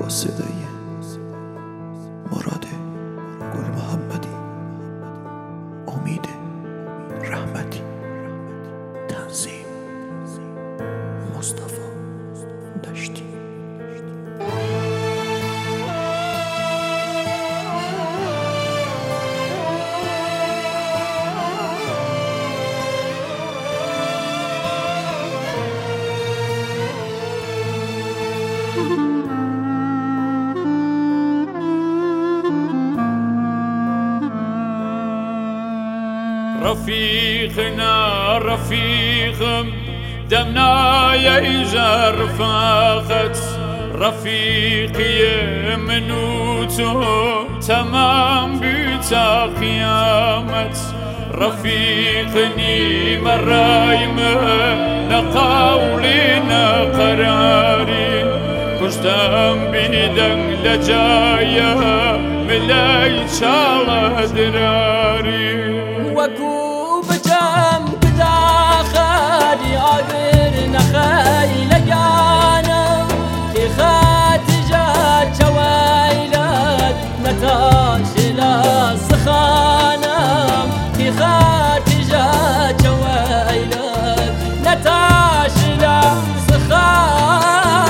با صدای مراد گل محمدی، امید رحمتی، تنظیم مصطفی دشتی. رفيقنا رفيقم دمنا يجر فاخت رفيقي منوتو تمام بيتا قيامت رفيقني مرايم نقاولنا قراري كشتم بيدن لجايا ملاي شالا دراري وكو بجم بداخلي عبر نخيل جانم في خاتجات شويلات نتاش لا سخانم في خاتجات شويلات نتاش لا سخانم.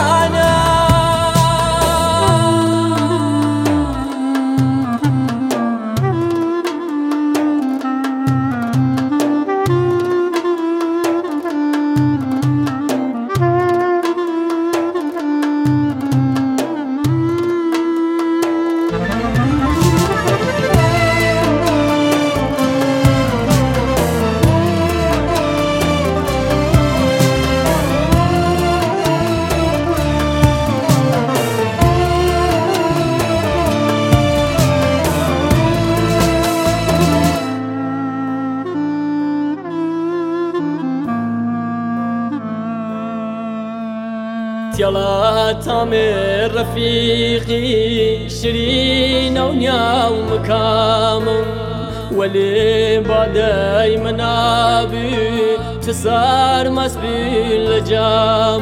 يلا تامر رفيقي شيرين ونيا ومكام ولي بعدي منابي تسار مسبيل لجام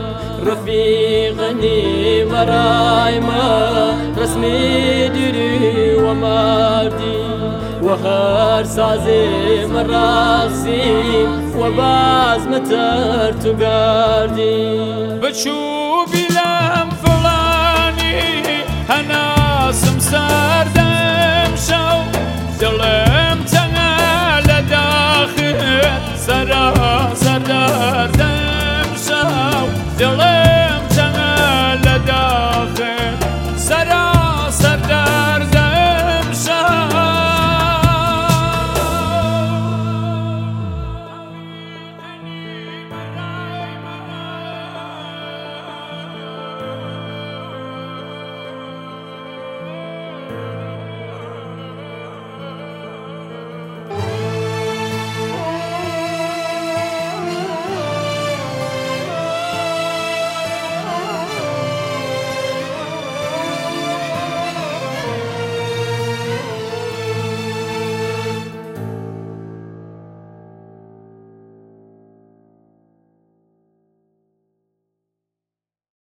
رفيقني مرايما رسمي ديري ومادي وخار سازي مراقسي وباز متر تقاردي بتشوفي لا